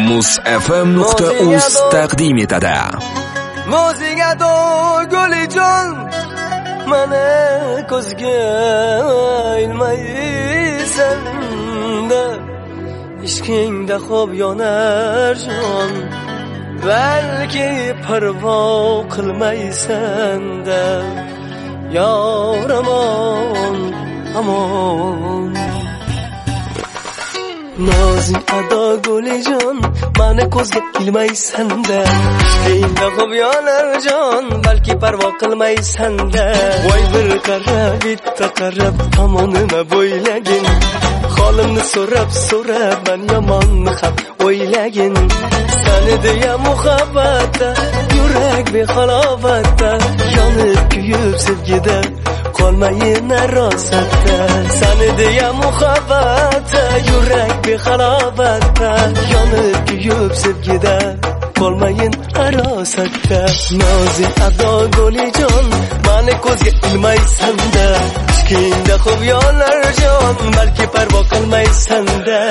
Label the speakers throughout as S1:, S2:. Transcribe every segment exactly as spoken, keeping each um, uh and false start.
S1: muz f m nuqta uz taqdim etadi.
S2: Mo'ziga do'g'lijon, mana ko'zga ilmaysan-da, ishqingda xo'b yonar jon, balki parvo qilmaysan-da, yor amon, amon. Nozik ado g'olijon, mana ko'zga ilmaysan-da, ishqingda xo'b yonar jon, balki parvo qilmaysan-da. Voy bir qarab, bitta qarab, tomonima bo'ylagin, holimni so'rab so'rab, men yomonni ham o'ylagin. Sani deya muhabbatda, yurak behalovatda, yonib kuyib sevgida qolmayin arosatda. Sani deya muhabbatda, yurak behalovatda, yonib kuyib sevgida qolmayin arosatda. Nozik ado g'olijon, mani ko'zga ilmaysan-da, ishqingda xo'b yonar jon, balki parvo qilmaysan-da.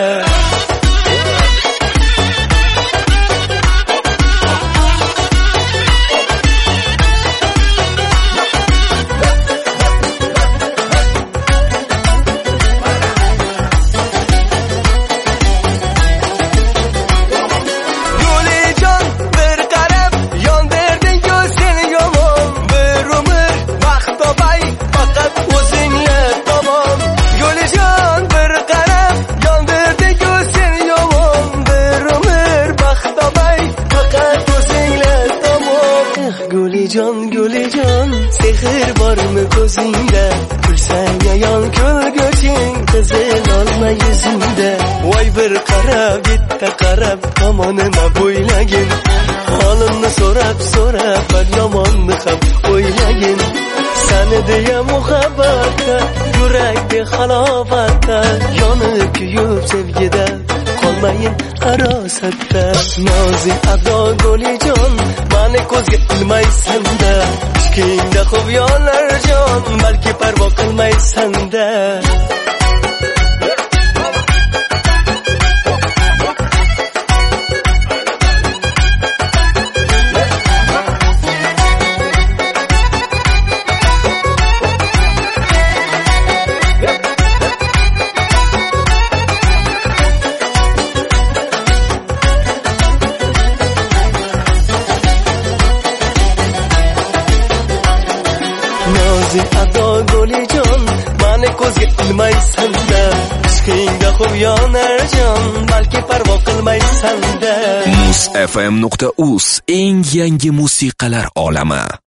S2: G'olijon, g'olijon, sehr bormi ko'zingda? Kulsang ayon ko'rguching, qizil olma yuzingda. Voy bir qarab, bitta qarab, tomonima bo'ylagin, holimni so'rab so'rab, bir yomonni ham o'ylagin. Sani deya muhabbatda, yurak behalovatda, yonib kuyib sevgida qolmayin arosatda. Nozik ado g'olijon, mani ko'zga ilmaysan-da, ishqingda xo'b yonar jon, balki parvo qilmaysan-da. Nozik ado g'olijon, mani ko'zga ilmaysan-da, ishqingda xo'b yonar jon, balki parvo qilmaysan-da.
S1: muz f m nuqta uz eng yangi musiqalar olami.